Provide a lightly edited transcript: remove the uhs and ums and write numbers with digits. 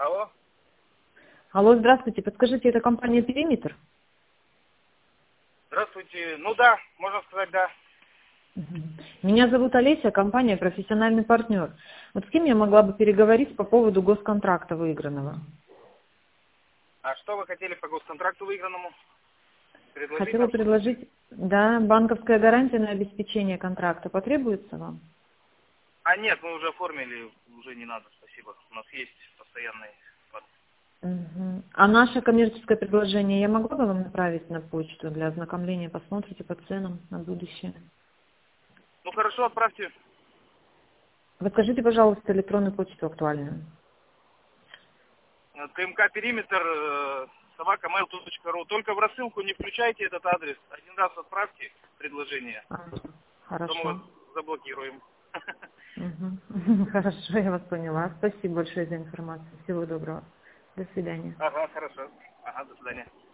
Алло? Алло, здравствуйте. Подскажите, это компания «Периметр»? Здравствуйте. Ну да, можно сказать да. Мгм. Меня зовут Олеся, компания «Профессиональный партнер». Вот с кем я могла бы переговорить по поводу госконтракта выигранного? А что вы хотели по госконтракту выигранному? Предложить Хотела нам что-то? предложить, да, банковская гарантия на обеспечение контракта. Потребуется вам? А нет, мы уже оформили, уже не надо, спасибо. У нас есть постоянный склад. Мгм. А наше коммерческое предложение я могла бы вам направить на почту для ознакомления? Посмотрите по ценам на будущее. Ну хорошо, отправьте. Вы скажите, пожалуйста, электронную почту актуальную. ТМК периметр @mail.ru. Только в рассылку не включайте этот адрес. Один раз отправьте предложение, А, то мы вас Хорошо. заблокируем. Мгм. Хорошо, я вас поняла. Спасибо большое за информацию. Всего доброго. До свидания. Ага, хорошо. Ага, до свидания.